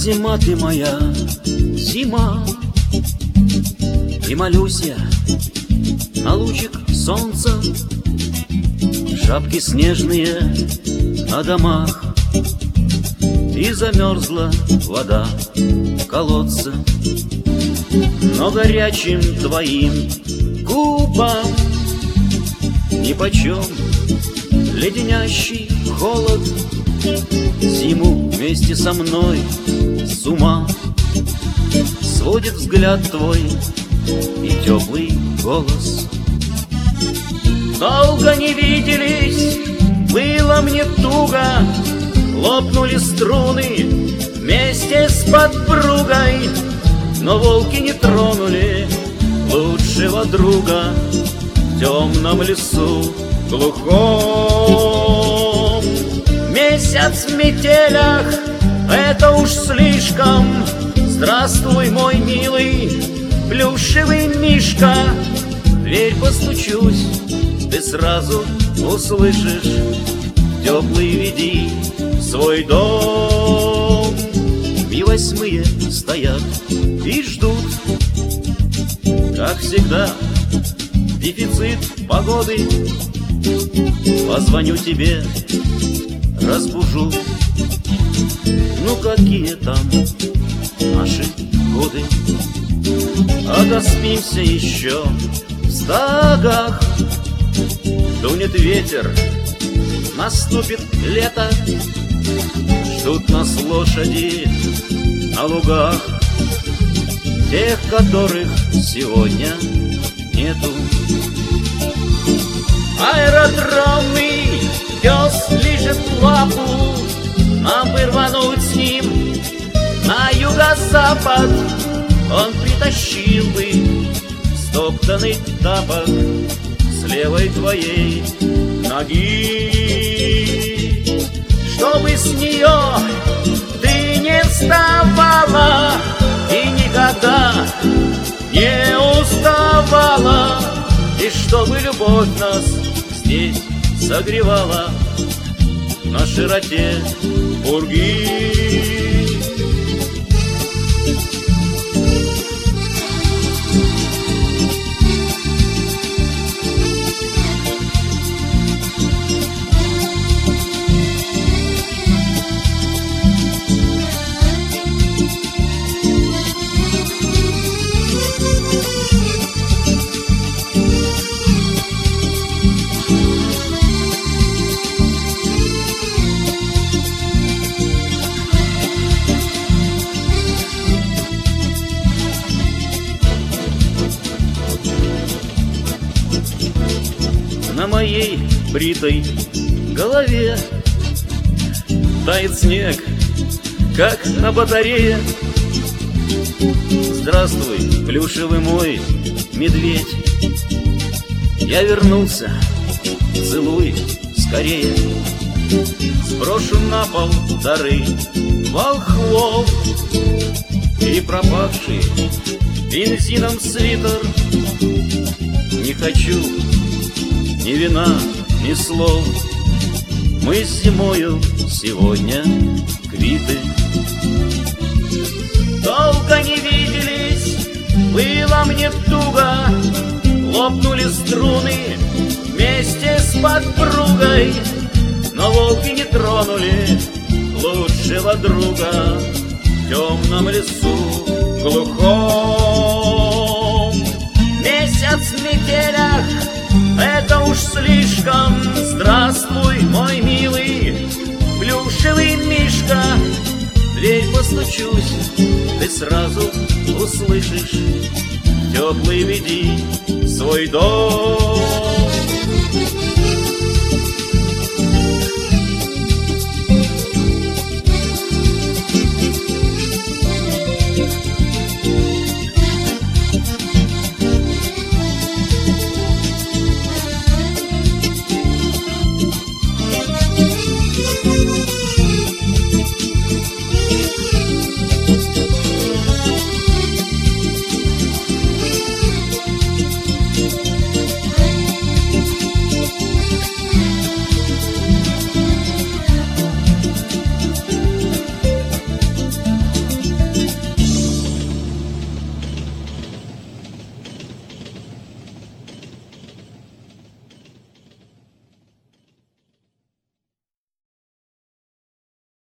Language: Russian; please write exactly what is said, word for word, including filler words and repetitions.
Зима ты моя, зима, и молюсь я на лучик солнца. Шапки снежные на домах, и замерзла вода в колодце. Но горячим твоим губам нипочем леденящий холод. Зиму вместе со мной с ума сводит взгляд твой и теплый голос. Долго не виделись, было мне туго, лопнули струны вместе с подпругой, но волки не тронули лучшего друга в темном лесу глухом. Месяц в метелях — это уж слишком. Здравствуй, мой милый плюшевый мишка. В дверь постучусь, ты сразу услышишь. Теплый веди свой дом. И восьмые стоят и ждут, как всегда, дефицит погоды. Позвоню тебе, разбужу. Ну какие там наши годы? Отоспимся еще в стогах. Дунет ветер, наступит лето. Ждут нас лошади на лугах, тех, которых сегодня нету. Аэродромный пес лижет лапу, нам бы рвануть с ним на юго-запад. Он притащил бы стоптанный тапок с левой твоей ноги, чтобы с нее ты не вставала и никогда не уставала, и чтобы любовь нас здесь согревала на широте пурги. На моей бритой голове тает снег, как на батарее. Здравствуй, плюшевый мой медведь. Я вернулся, целуй скорее. Сброшу на пол дары волхвов и пропавший бензином свитер. Не хочу ни вина, ни слов. Мы с зимою сегодня квиты. Долго не виделись, было мне туго. Лопнули струны вместе с подпругой, но волки не тронули лучшего друга в темном лесу глухом. Месяц в метелях — это уж слишком. Здравствуй, мой милый плюшевый мишка. В дверь постучусь, ты сразу услышишь. Теплый веди свой дом.